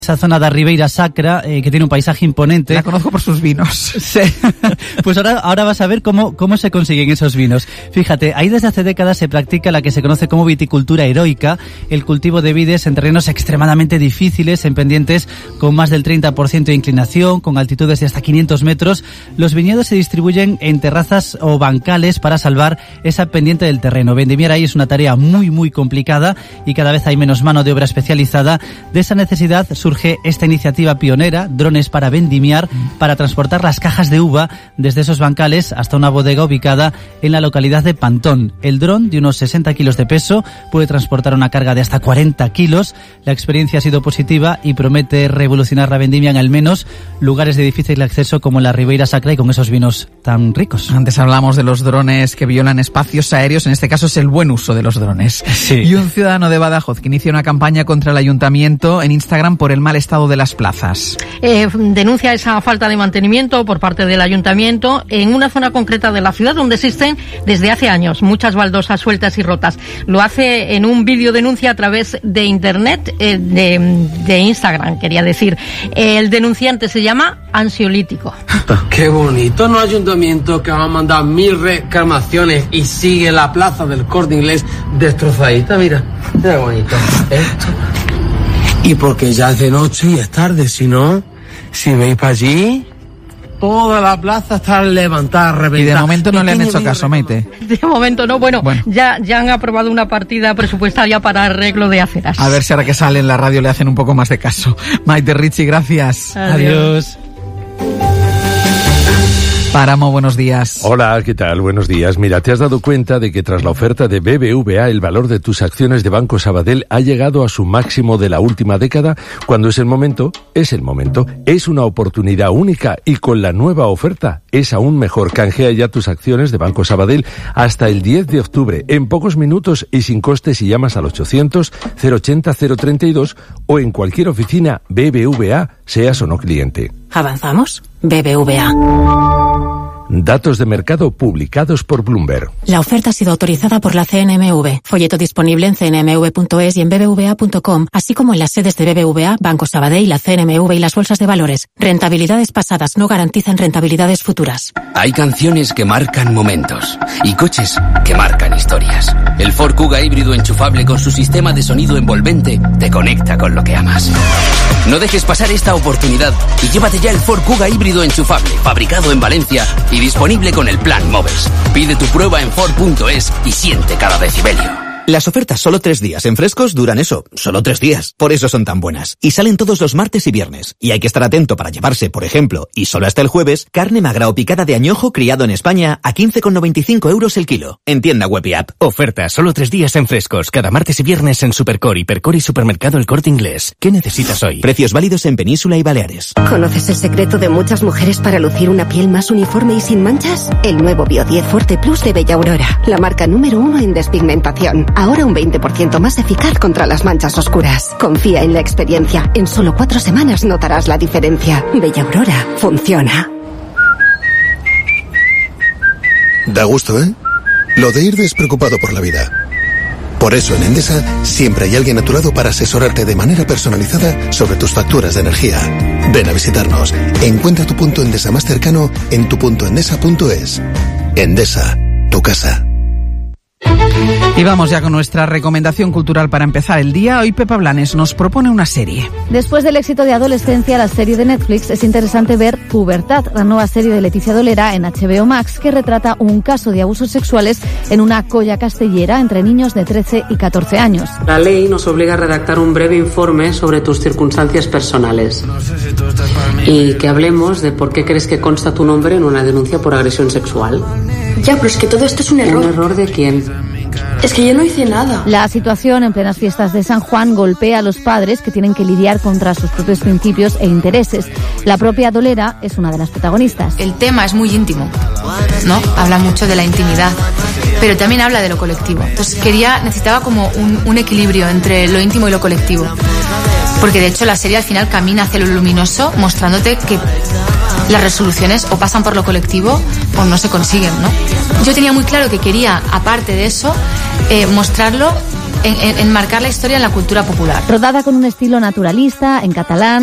Esa zona de Ribeira Sacra, que tiene un paisaje imponente. La conozco por sus vinos. Sí. Pues ahora vas a ver cómo se consiguen esos vinos. Fíjate, ahí desde hace décadas se practica la que se conoce como viticultura heroica, el cultivo de vides en terrenos extremadamente difíciles, en pendientes con más del 30% de inclinación, con altitudes de hasta 500 metros. Los viñedos se distribuyen en terrazas o bancales para salvar esa pendiente del terreno. Vendimiar ahí es una tarea muy, muy complicada y cada vez hay menos mano de obra especializada. De esa necesidad surge esta iniciativa pionera, Drones para Vendimiar, para transportar las cajas de uva desde esos bancales hasta una bodega ubicada en la localidad de Pantón. El dron, de unos 60 kilos de peso, puede transportar una carga de hasta 40 kilos. La experiencia ha sido positiva y promete revolucionar la vendimia en al menos lugares de difícil acceso como la Ribeira Sacra y con esos vinos tan ricos. Antes hablamos de los drones que violan espacios aéreos, en este caso es el buen uso de los drones. Sí. Y un ciudadano de Badajoz que inicia una campaña contra el ayuntamiento en Instagram por el mal estado de las plazas. Denuncia esa falta de mantenimiento por parte del ayuntamiento en una zona concreta de la ciudad donde existen desde hace años muchas baldosas sueltas y rotas. Lo hace en un vídeo denuncia a través de internet, de Instagram, quería decir. El denunciante se llama Ansiolítico. Qué bonito, ¿no? Ayuntamiento que va a mandar 1000 reclamaciones y sigue la plaza del Corte Inglés destrozadita, mira. Qué bonito esto. Y porque ya es de noche y es tarde, si no, si veis para allí, toda la plaza está levantada, reventada. Y de momento no le han hecho caso, Maite. De momento no, bueno. Ya han aprobado una partida presupuestaria para arreglo de aceras. A ver si ahora que sale en la radio le hacen un poco más de caso. Maite Ritchie, gracias. Adiós. Páramo, buenos días. Hola, ¿qué tal? Buenos días. Mira, ¿te has dado cuenta de que tras la oferta de BBVA el valor de tus acciones de Banco Sabadell ha llegado a su máximo de la última década? Cuando es el momento, es el momento. Es una oportunidad única y con la nueva oferta es aún mejor. Canjea ya tus acciones de Banco Sabadell hasta el 10 de octubre, en pocos minutos y sin coste si llamas al 800-080-032 o en cualquier oficina BBVA, seas o no cliente. ¿Avanzamos? BBVA. Datos de mercado publicados por Bloomberg. La oferta ha sido autorizada por la CNMV. Folleto disponible en cnmv.es y en bbva.com, así como en las sedes de BBVA, Banco Sabadell, la CNMV y las bolsas de valores. Rentabilidades pasadas no garantizan rentabilidades futuras. Hay canciones que marcan momentos y coches que marcan historias. El Ford Kuga híbrido enchufable con su sistema de sonido envolvente te conecta con lo que amas. No dejes pasar esta oportunidad y llévate ya el Ford Kuga híbrido enchufable, fabricado en Valencia y disponible con el plan Moves. Pide tu prueba en Ford.es y siente cada decibelio. Las ofertas solo 3 días en Frescos duran eso, solo 3 días. Por eso son tan buenas. Y salen todos los martes y viernes. Y hay que estar atento para llevarse, por ejemplo, y solo hasta el jueves, carne magra o picada de añojo criado en España a 15,95 € el kilo. En tienda web y app. Ofertas solo 3 días en Frescos, cada martes y viernes en Supercor, Hipercor y Supermercado El Corte Inglés. ¿Qué necesitas hoy? Precios válidos en Península y Baleares. ¿Conoces el secreto de muchas mujeres para lucir una piel más uniforme y sin manchas? El nuevo Bio 10 Forte Plus de Bella Aurora, la marca número 1 en despigmentación. Ahora un 20% más eficaz contra las manchas oscuras. Confía en la experiencia. En solo 4 semanas notarás la diferencia. Bella Aurora funciona. Da gusto, ¿eh? Lo de ir despreocupado por la vida. Por eso en Endesa siempre hay alguien a tu lado para asesorarte de manera personalizada sobre tus facturas de energía. Ven a visitarnos. Encuentra tu punto Endesa más cercano en tu.endesa.es. Endesa, tu casa. Y vamos ya con nuestra recomendación cultural para empezar el día. Hoy Pepa Blanes nos propone una serie. Después del éxito de Adolescencia, la serie de Netflix, es interesante ver Pubertad, la nueva serie de Leticia Dolera en HBO Max, que retrata un caso de abusos sexuales en una colla castellera entre niños de 13 y 14 años. La ley nos obliga a redactar un breve informe sobre tus circunstancias personales y que hablemos de por qué crees que consta tu nombre en una denuncia por agresión sexual. Ya, pero es que todo esto es un error. ¿Un error de quién? Es que yo no hice nada. La situación en plenas fiestas de San Juan golpea a los padres que tienen que lidiar contra sus propios principios e intereses. La propia Dolera es una de las protagonistas. El tema es muy íntimo, ¿no? Habla mucho de la intimidad, pero también habla de lo colectivo. Entonces necesitaba como un equilibrio entre lo íntimo y lo colectivo. Porque de hecho la serie al final camina hacia lo luminoso, mostrándote que las resoluciones o pasan por lo colectivo o no se consiguen, ¿no? Yo tenía muy claro que quería, aparte de eso, mostrarlo enmarcar la historia en la cultura popular. Rodada con un estilo naturalista, en catalán,